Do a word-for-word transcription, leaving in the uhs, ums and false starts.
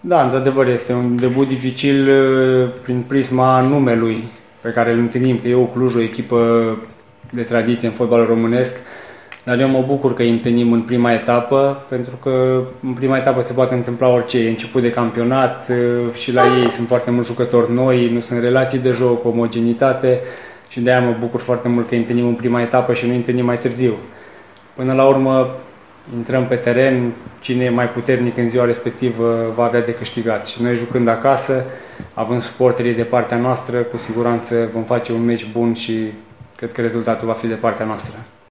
Da, într-adevăr, este un debut dificil uh, prin prisma numelui pe care îl întâlnim, că e o Cluj, o echipă de tradiție în fotbalul românesc, dar eu mă bucur că îi întâlnim în prima etapă, pentru că în prima etapă se poate întâmpla orice, e început de campionat uh, și la ei sunt foarte mulți jucători noi, nu sunt relații de joc, omogenitate și de-aia mă bucur foarte mult că îi întâlnim în prima etapă și nu îi întâlnim mai târziu. Până la urmă, intrăm pe teren, cine e mai puternic în ziua respectivă va avea de câștigat. Și noi jucând acasă, având suporterii de partea noastră, cu siguranță vom face un meci bun și cred că rezultatul va fi de partea noastră.